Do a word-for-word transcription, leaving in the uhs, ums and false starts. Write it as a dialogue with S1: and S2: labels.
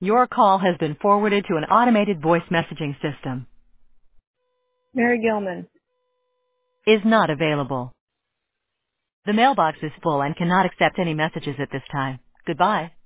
S1: Your call has been forwarded to an automated voice messaging system.
S2: Mary Gilman.
S1: Is not available. The mailbox is full and cannot accept any messages at this time. Goodbye.